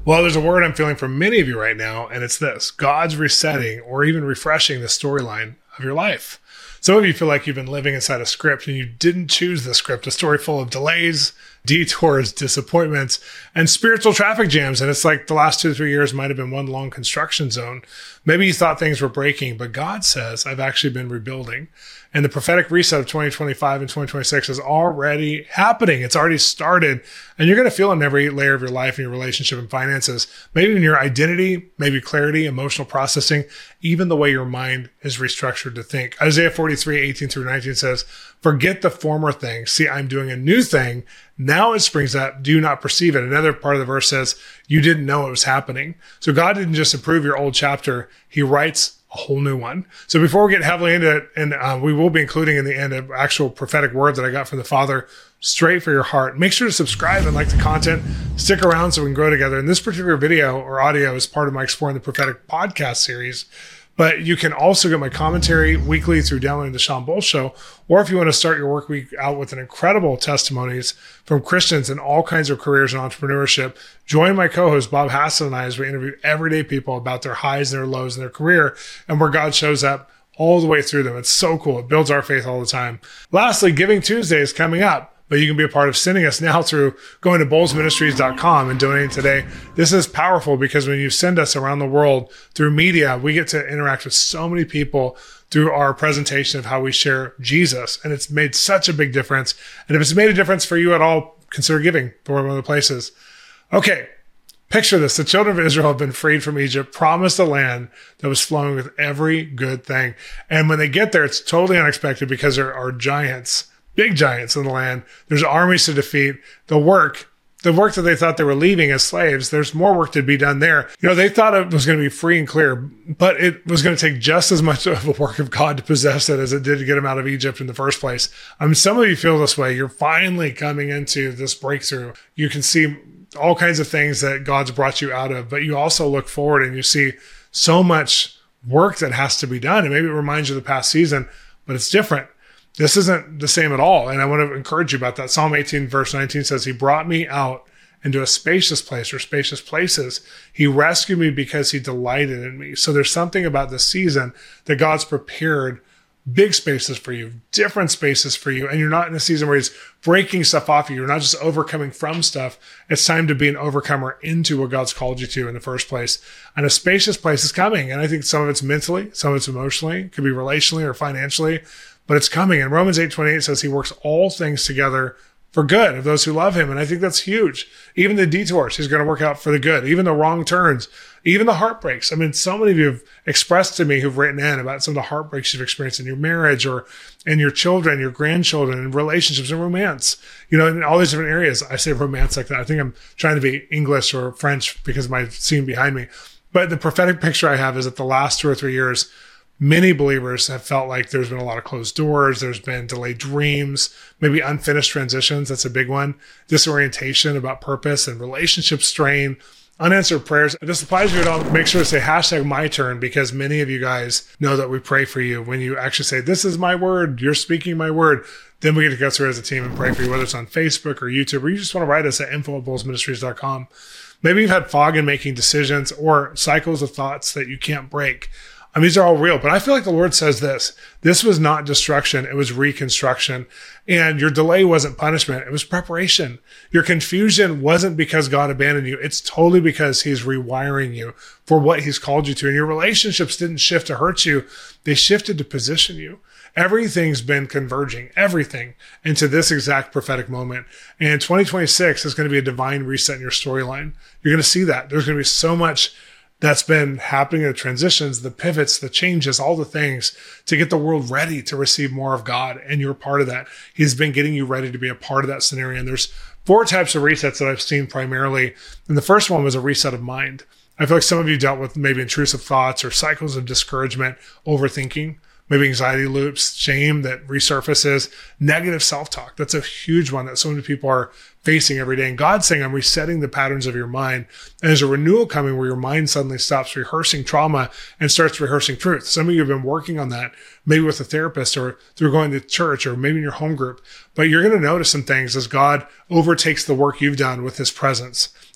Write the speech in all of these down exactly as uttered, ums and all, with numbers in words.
Well, there's a word I'm feeling from many of you right now, and it's this: God's resetting or even refreshing the storyline of your life. Some of you feel like you've been living inside a script and you didn't choose the script, a story full of delays, detours, disappointments, and spiritual traffic jams. And it's like the last two to three years might have been one long construction zone. Maybe you thought things were breaking, but God says, I've actually been rebuilding. And the prophetic reset of twenty twenty-five and twenty twenty-six is already happening. It's already started. And you're going to feel in every layer of your life, in your relationship and finances, maybe in your identity, maybe clarity, emotional processing, even the way your mind is restructured to think. Isaiah forty-three, eighteen through nineteen says, forget the former things. See, I'm doing a new thing. Now it springs up. Do you not perceive it? Another part of the verse says, you didn't know it was happening. So God didn't just approve your old chapter. He writes a whole new one. So before we get heavily into it, and uh, we will be including in the end an actual prophetic word that I got from the Father straight for your heart. Make sure to subscribe and like the content. Stick around so we can grow together. And this particular video or audio is part of my Exploring the Prophetic podcast series. But you can also get my commentary weekly through downloading the Sean Bull Show. Or if you want to start your work week out with an incredible testimonies from Christians in all kinds of careers and entrepreneurship, join my co-host Bob Hassan and I as we interview everyday people about their highs and their lows in their career and where God shows up all the way through them. It's so cool. It builds our faith all the time. Lastly, Giving Tuesday is coming up. But you can be a part of sending us now through going to bowles ministries dot com and donating today. This is powerful because when you send us around the world through media, we get to interact with so many people through our presentation of how we share Jesus. And it's made such a big difference. And if it's made a difference for you at all, consider giving for one of the places. Okay. Picture this. The children of Israel have been freed from Egypt, promised a land that was flowing with every good thing. And when they get there, it's totally unexpected because there are giants, big giants in the land. There's armies to defeat. The work, the work that they thought they were leaving as slaves, there's more work to be done there. You know, they thought it was going to be free and clear, but it was going to take just as much of a work of God to possess it as it did to get them out of Egypt in the first place. I mean, some of you feel this way. You're finally coming into this breakthrough. You can see all kinds of things that God's brought you out of, but you also look forward and you see so much work that has to be done. And maybe it reminds you of the past season, but it's different. This isn't the same at all. And I want to encourage you about that. Psalm eighteen verse nineteen says, he brought me out into a spacious place or spacious places. He rescued me because he delighted in me. So there's something about this season that God's prepared big spaces for you, different spaces for you. And you're not in a season where he's breaking stuff off you. You're not just overcoming from stuff. It's time to be an overcomer into what God's called you to in the first place. And a spacious place is coming. And I think some of it's mentally, some of it's emotionally, it could be relationally or financially, but it's coming. And Romans eight twenty-eight says he works all things together for good of those who love him. And I think that's huge. Even the detours, he's going to work out for the good. Even the wrong turns, even the heartbreaks. I mean, so many of you have expressed to me who've written in about some of the heartbreaks you've experienced in your marriage or in your children, your grandchildren, and relationships and romance, you know, in all these different areas. I say romance like that. I think I'm trying to be English or French because of my scene behind me. But the prophetic picture I have is that the last two or three years, many believers have felt like there's been a lot of closed doors. There's been delayed dreams, maybe unfinished transitions. That's a big one. Disorientation about purpose and relationship strain, unanswered prayers. If this applies to you at all, make sure to say hashtag my turn, because many of you guys know that we pray for you. When you actually say, this is my word, you're speaking my word, then we get to go through as a team and pray for you, whether it's on Facebook or YouTube, or you just want to write us at info at bowles ministries dot com. Maybe you've had fog in making decisions or cycles of thoughts that you can't break. I mean, these are all real, but I feel like the Lord says this. This was not destruction. It was reconstruction. And your delay wasn't punishment. It was preparation. Your confusion wasn't because God abandoned you. It's totally because he's rewiring you for what he's called you to. And your relationships didn't shift to hurt you. They shifted to position you. Everything's been converging, everything, into this exact prophetic moment. And twenty twenty-six is going to be a divine reset in your storyline. You're going to see that. There's going to be so much that's been happening in the transitions, the pivots, the changes, all the things to get the world ready to receive more of God. And you're part of that. He's been getting you ready to be a part of that scenario. And there's four types of resets that I've seen primarily. And the first one was a reset of mind. I feel like some of you dealt with maybe intrusive thoughts or cycles of discouragement, overthinking, maybe anxiety loops, shame that resurfaces, negative self-talk. That's a huge one that so many people are facing every day. And God's saying, I'm resetting the patterns of your mind. And there's a renewal coming where your mind suddenly stops rehearsing trauma and starts rehearsing truth. Some of you have been working on that, maybe with a therapist or through going to church or maybe in your home group. But you're going to notice some things as God overtakes the work you've done with his presence.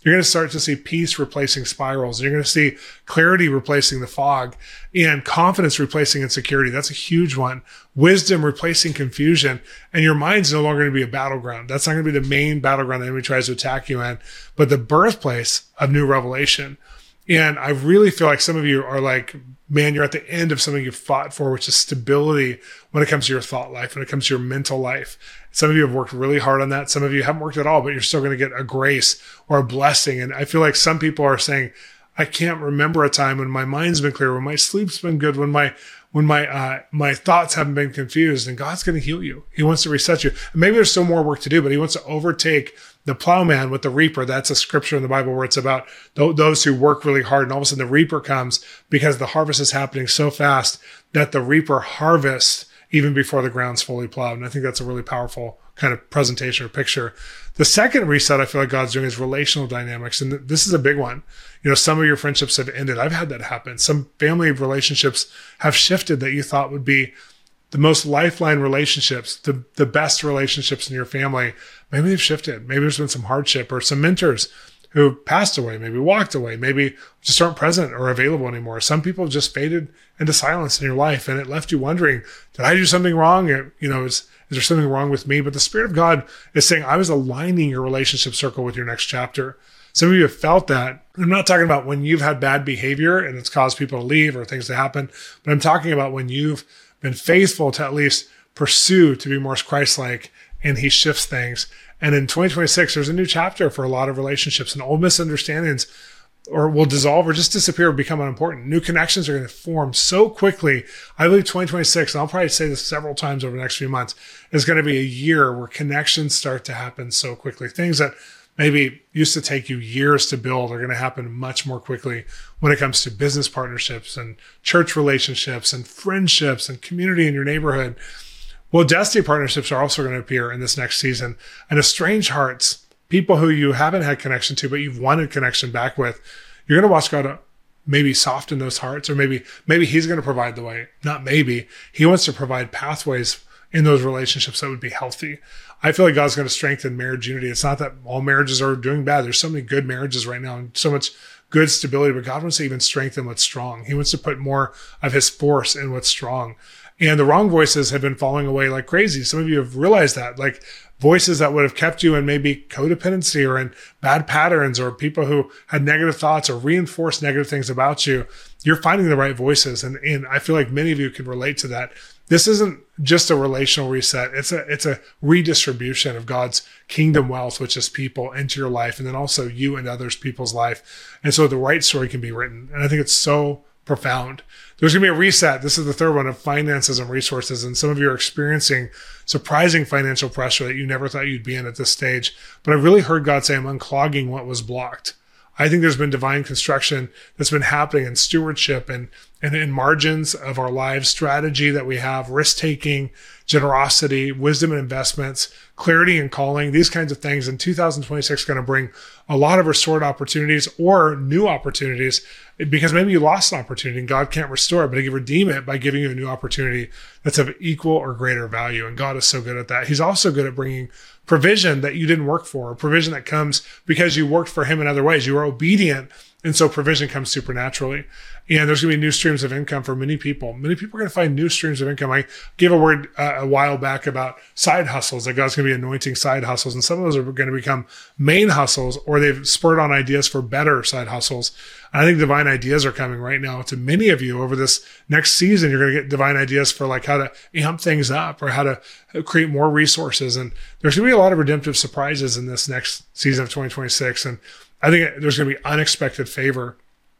You're going to start to see peace replacing spirals. You're going to see clarity replacing the fog, and confidence replacing insecurity. That's a huge one. Wisdom replacing confusion. And your mind's no longer going to be a battleground. That's not going to be the main battleground the enemy tries to attack you in, but the birthplace of new revelation. And I really feel like some of you are like, man, you're at the end of something you've fought for, which is stability when it comes to your thought life, when it comes to your mental life. Some of you have worked really hard on that. Some of you haven't worked at all, but you're still going to get a grace or a blessing. And I feel like some people are saying, I can't remember a time when my mind's been clear, when my sleep's been good, when my when my uh, my thoughts haven't been confused. And God's going to heal you. He wants to reset you. And maybe there's still more work to do, but he wants to overtake the plowman with the reaper. That's a scripture in the Bible where it's about th- those who work really hard. And all of a sudden the reaper comes because the harvest is happening so fast that the reaper harvests even before the ground's fully plowed. And I think that's a really powerful kind of presentation or picture. The second reset I feel like God's doing is relational dynamics. And th- this is a big one. You know, some of your friendships have ended. I've had that happen. Some family relationships have shifted that you thought would be the most lifeline relationships, the, the best relationships in your family. Maybe they've shifted. Maybe there's been some hardship, or some mentors who passed away, maybe walked away, maybe just aren't present or available anymore. Some people have just faded into silence in your life, and it left you wondering, did I do something wrong? You know, is, is there something wrong with me? But the Spirit of God is saying, I was aligning your relationship circle with your next chapter. Some of you have felt that. I'm not talking about when you've had bad behavior and it's caused people to leave or things to happen, but I'm talking about when you've been faithful to at least pursue to be more Christ-like, and he shifts things. And in twenty twenty-six, there's a new chapter for a lot of relationships, and old misunderstandings or will dissolve or just disappear or become unimportant. New connections are going to form so quickly. I believe twenty twenty-six, and I'll probably say this several times over the next few months, is going to be a year where connections start to happen so quickly. Things that maybe used to take you years to build are going to happen much more quickly when it comes to business partnerships and church relationships and friendships and community in your neighborhood. Well, destiny partnerships are also going to appear in this next season. And estranged hearts, people who you haven't had connection to, but you've wanted connection back with, you're going to watch God maybe soften those hearts, or maybe, maybe he's going to provide the way. Not maybe. He wants to provide pathways in those relationships that would be healthy. I feel like God's going to strengthen marriage unity. It's not that all marriages are doing bad. There's so many good marriages right now and so much good stability, but God wants to even strengthen what's strong. He wants to put more of his force in what's strong. And the wrong voices have been falling away like crazy. Some of you have realized that, like voices that would have kept you in maybe codependency or in bad patterns, or people who had negative thoughts or reinforced negative things about you. You're finding the right voices. And, and I feel like many of you can relate to that. This isn't just a relational reset. It's a, it's a redistribution of God's kingdom wealth, which is people, into your life, and then also you and others, people's life. And so the right story can be written. And I think it's so profound. There's going to be a reset. This is the third one, of finances and resources. And some of you are experiencing surprising financial pressure that you never thought you'd be in at this stage. But I really heard God say, I'm unclogging what was blocked. I think there's been divine construction that's been happening in stewardship and, and in margins of our lives, strategy that we have, risk-taking, generosity, wisdom and investments, clarity and calling, these kinds of things. And two thousand twenty-six is going to bring a lot of restored opportunities or new opportunities, because maybe you lost an opportunity and God can't restore it, but he can redeem it by giving you a new opportunity that's of equal or greater value. And God is so good at that. He's also good at bringing provision that you didn't work for, provision that comes because you worked for him in other ways. You were obedient. And so provision comes supernaturally. And there's going to be new streams of income for many people. Many people are going to find new streams of income. I gave a word uh, a while back about side hustles, that God's going to be anointing side hustles. And some of those are going to become main hustles, or they've spurred on ideas for better side hustles. I think divine ideas are coming right now to many of you over this next season. You're going to get divine ideas for like how to amp things up or how to create more resources. And there's going to be a lot of redemptive surprises in this next season of twenty twenty-six. And I think there's going to be unexpected favor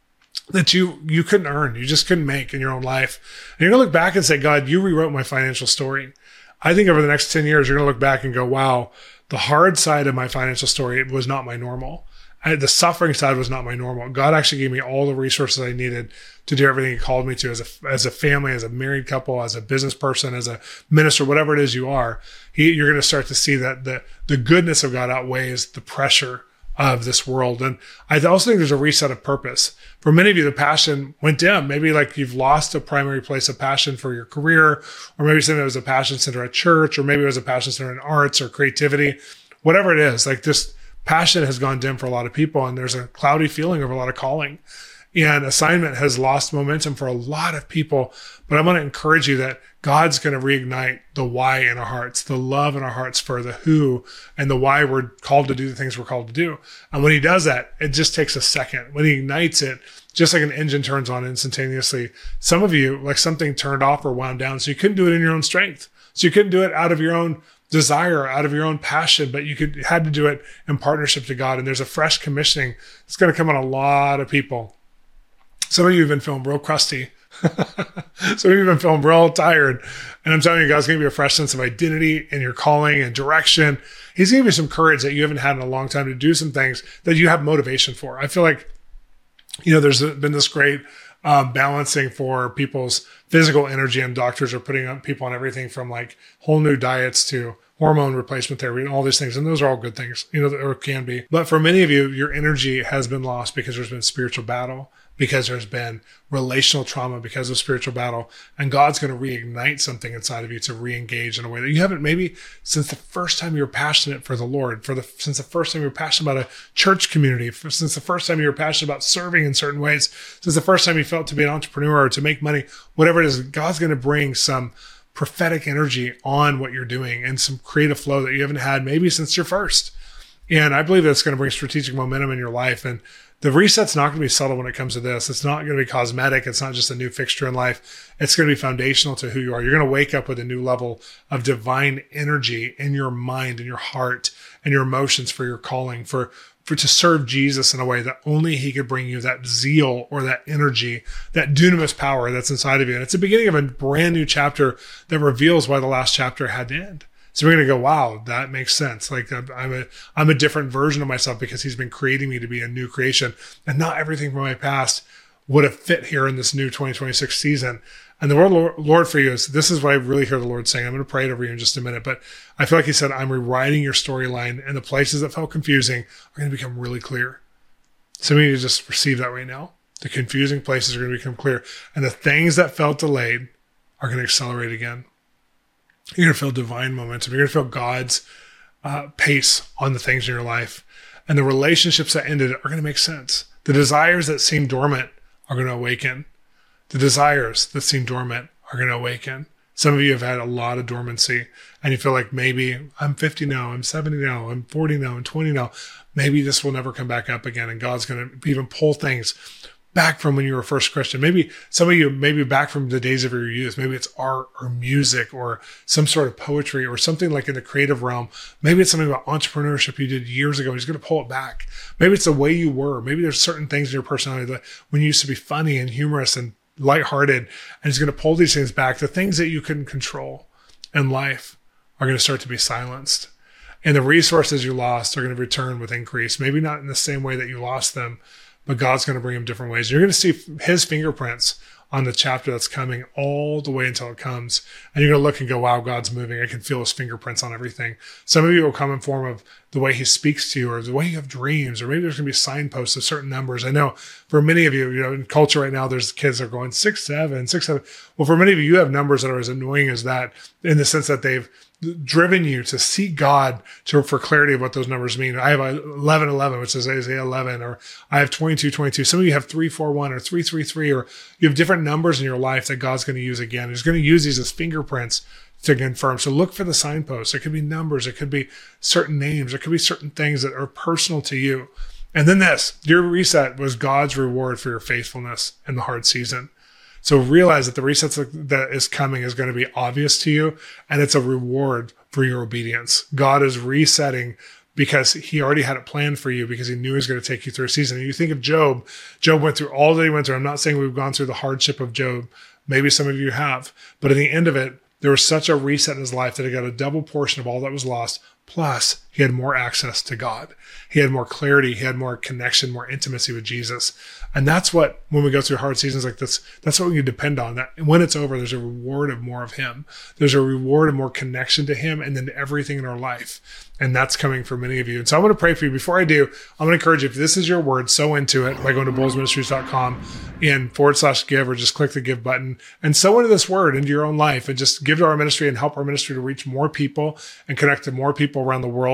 that you you couldn't earn, you just couldn't make in your own life. And you're going to look back and say, God, you rewrote my financial story. I think over the next ten years, you're going to look back and go, wow, the hard side of my financial story was not my normal. I, the suffering side was not my normal. God actually gave me all the resources I needed to do everything he called me to as a, as a family, as a married couple, as a business person, as a minister, whatever it is you are. He, you're going to start to see that the, the goodness of God outweighs the pressure of this world. And I also think there's a reset of purpose. For many of you, the passion went dim. Maybe like you've lost a primary place of passion for your career, or maybe something that was a passion center at church, or maybe it was a passion center in arts or creativity, whatever it is. Like this passion has gone dim for a lot of people, and there's a cloudy feeling over a lot of calling. And assignment has lost momentum for a lot of people. But I want to encourage you that God's going to reignite the why in our hearts, the love in our hearts for the who and the why we're called to do the things we're called to do. And when he does that, it just takes a second. When he ignites it, just like an engine turns on instantaneously, some of you, like something turned off or wound down. So you couldn't do it in your own strength. So you couldn't do it out of your own desire, out of your own passion, but you could had to do it in partnership to God. And there's a fresh commissioning that's going to come on a lot of people. Some of you have been feeling real crusty. Some of you have been feeling real tired. And I'm telling you, God's going to give you a fresh sense of identity in your calling and direction. He's going to give you some courage that you haven't had in a long time to do some things that you have motivation for. I feel like, you know, there's been this great um, balancing for people's physical energy, and doctors are putting up people on everything from like whole new diets to hormone replacement therapy and all these things. And those are all good things, you know, or can be. But for many of you, your energy has been lost because there's been spiritual battle, because there's been relational trauma because of spiritual battle. And God's going to reignite something inside of you to re-engage in a way that you haven't maybe since the first time you were passionate for the Lord, for the since the first time you were passionate about a church community, for, since the first time you were passionate about serving in certain ways, since the first time you felt to be an entrepreneur or to make money, whatever it is, God's going to bring some prophetic energy on what you're doing and some creative flow that you haven't had maybe since your first. And I believe that's going to bring strategic momentum in your life. And the reset's not going to be subtle when it comes to this. It's not going to be cosmetic. It's not just a new fixture in life. It's going to be foundational to who you are. You're going to wake up with a new level of divine energy in your mind and your heart and your emotions for your calling, for, for to serve Jesus in a way that only he could bring you that zeal or that energy, that dunamis power that's inside of you. And it's the beginning of a brand new chapter that reveals why the last chapter had to end. So we're going to go, wow, that makes sense. Like I'm a, I'm a different version of myself because he's been creating me to be a new creation, and not everything from my past would have fit here in this new twenty twenty-six season. And the word Lord for you is, this is what I really hear the Lord saying. I'm going to pray it over you in just a minute, but I feel like he said, I'm rewriting your storyline, and the places that felt confusing are going to become really clear. Some of you just receive that right now. The confusing places are going to become clear, and the things that felt delayed are going to accelerate again. You're going to feel divine momentum. You're going to feel God's uh, pace on the things in your life. And the relationships that ended are going to make sense. The desires that seem dormant are going to awaken. The desires that seem dormant are going to awaken. Some of you have had a lot of dormancy, and you feel like maybe I'm fifty now, I'm seventy now, I'm forty now, I'm twenty now. Maybe this will never come back up again, and God's going to even pull things back from when you were first Christian. Maybe some of you, maybe back from the days of your youth. Maybe it's art or music or some sort of poetry or something like in the creative realm. Maybe it's something about entrepreneurship you did years ago. He's going to pull it back. Maybe it's the way you were. Maybe there's certain things in your personality that when you used to be funny and humorous and lighthearted, and he's going to pull these things back. The things that you couldn't control in life are going to start to be silenced. And the resources you lost are going to return with increase. Maybe not in the same way that you lost them, but God's going to bring them different ways. You're going to see his fingerprints on the chapter that's coming all the way until it comes. And you're going to look and go, wow, God's moving. I can feel his fingerprints on everything. Some of you will come in form of the way he speaks to you, or the way you have dreams, or maybe there's going to be signposts of certain numbers. I know for many of you, you know, in culture right now, there's kids that are going six, seven, six, seven. Well, for many of you, you have numbers that are as annoying as that, in the sense that they've driven you to seek God to, for clarity of what those numbers mean. I have eleven eleven, which is Isaiah eleven, or I have twenty-two twenty-two. Some of you have three four one or three three three, or you have different numbers in your life that God's going to use again. He's going to use these as fingerprints to confirm. So look for the signposts. It could be numbers. It could be certain names. It could be certain things that are personal to you. And then this, your reset was God's reward for your faithfulness in the hard season. So realize that the reset that is coming is going to be obvious to you, and it's a reward for your obedience. God is resetting because he already had it planned for you, because he knew he was going to take you through a season. And you think of Job. Job went through all that he went through. I'm not saying we've gone through the hardship of Job. Maybe some of you have. But at the end of it, there was such a reset in his life that he got a double portion of all that was lost. Plus, he had more access to God. He had more clarity. He had more connection, more intimacy with Jesus. And that's what, when we go through hard seasons like this, that's what we can depend on. That when it's over, there's a reward of more of him. There's a reward of more connection to him, and then everything in our life. And that's coming for many of you. And so I want to pray for you. Before I do, I'm going to encourage you, if this is your word, sow into it by going to bulls ministries dot com and forward slash give, or just click the give button and sow into this word into your own life, and just give to our ministry and help our ministry to reach more people and connect to more people around the world.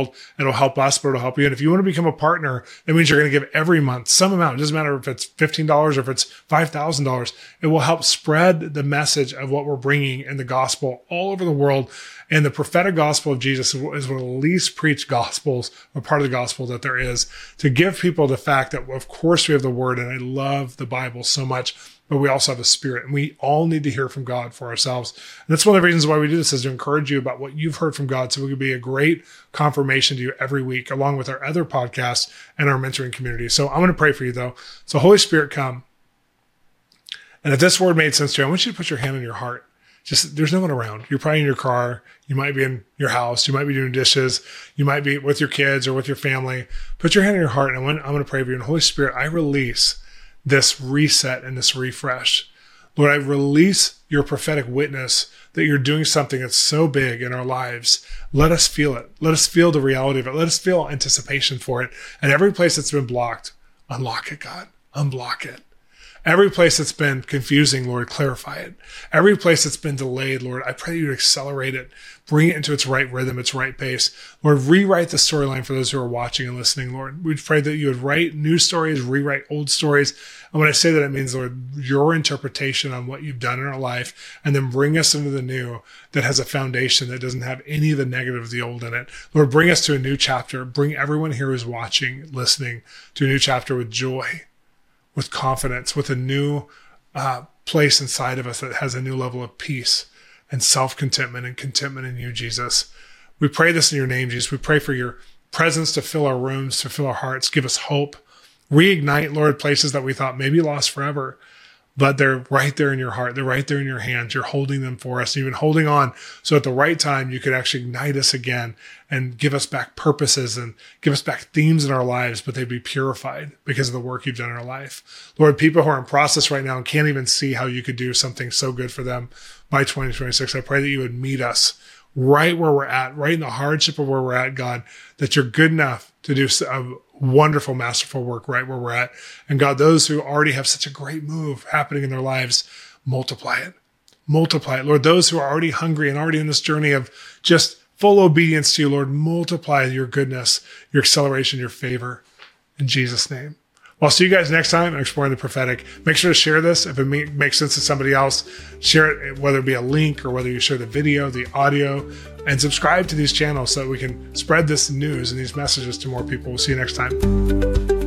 world. It'll help us, but it'll help you. And if you want to become a partner, that means you're going to give every month some amount. It doesn't matter if it's fifteen dollars or if it's five thousand dollars. It will help spread the message of what we're bringing in the gospel all over the world. And the prophetic gospel of Jesus is one of the least preached gospels, or part of the gospel that there is, to give people the fact that, of course, we have the word, and I love the Bible so much, but we also have a spirit, and we all need to hear from God for ourselves. And that's one of the reasons why we do this, is to encourage you about what you've heard from God, so we can be a great confirmation to you every week, along with our other podcasts and our mentoring community. So I'm going to pray for you, though. So Holy Spirit, come. And if this word made sense to you, I want you to put your hand on your heart. Just, there's no one around. You're probably in your car. You might be in your house. You might be doing dishes. You might be with your kids or with your family. Put your hand on your heart, and I'm going to pray for you. And Holy Spirit, I release this reset and this refresh. Lord, I release your prophetic witness that you're doing something that's so big in our lives. Let us feel it. Let us feel the reality of it. Let us feel anticipation for it. And every place that's been blocked, unlock it, God. Unblock it. Every place that's been confusing, Lord, clarify it. Every place that's been delayed, Lord, I pray you accelerate it. Bring it into its right rhythm, its right pace. Lord, rewrite the storyline for those who are watching and listening, Lord. We pray that you would write new stories, rewrite old stories. And when I say that, it means, Lord, your interpretation on what you've done in our life, and then bring us into the new that has a foundation that doesn't have any of the negative of the old in it. Lord, bring us to a new chapter. Bring everyone here who's watching, listening, to a new chapter with joy, with confidence, with a new uh, place inside of us that has a new level of peace and self-contentment and contentment in you, Jesus. We pray this in your name, Jesus. We pray for your presence to fill our rooms, to fill our hearts, give us hope. Reignite, Lord, places that we thought maybe lost forever, but they're right there in your heart. They're right there in your hands. You're holding them for us. You've been holding on, so at the right time, you could actually ignite us again and give us back purposes and give us back themes in our lives, but they'd be purified because of the work you've done in our life. Lord, people who are in process right now and can't even see how you could do something so good for them by twenty twenty-six, I pray that you would meet us right where we're at, right in the hardship of where we're at, God, that you're good enough to do a wonderful, masterful work right where we're at. And God, those who already have such a great move happening in their lives, multiply it. Multiply it. Lord, those who are already hungry and already in this journey of just full obedience to you, Lord, multiply your goodness, your acceleration, your favor. In Jesus' name. Well, I'll see you guys next time on Exploring the Prophetic. Make sure to share this. If it makes sense to somebody else, share it, whether it be a link or whether you share the video, the audio, and subscribe to these channels so that we can spread this news and these messages to more people. We'll see you next time.